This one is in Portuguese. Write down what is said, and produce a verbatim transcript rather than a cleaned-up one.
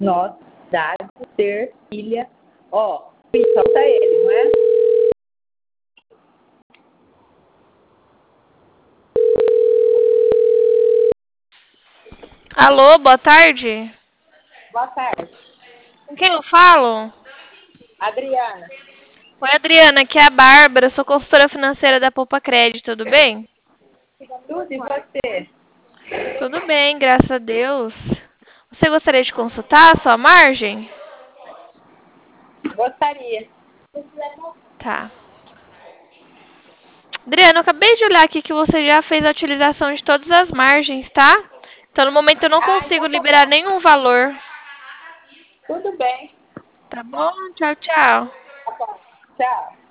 Nós, Dário, ter, filha. Ó, solta ele, não é? Alô, boa tarde. Boa tarde. Com quem eu falo? Adriana. Oi, Adriana, aqui é a Bárbara, sou consultora financeira da Poupa Crédito, tudo bem? Tudo e você? Tudo bem, graças a Deus. Você gostaria de consultar a sua margem? Gostaria. Tá. Adriana, eu acabei de olhar aqui que você já fez a utilização de todas as margens, tá? Então, no momento, eu não Ah, consigo então tá liberar bom. nenhum valor. Tudo bem. Tá bom? Tchau, tchau. Tá bom. Tchau.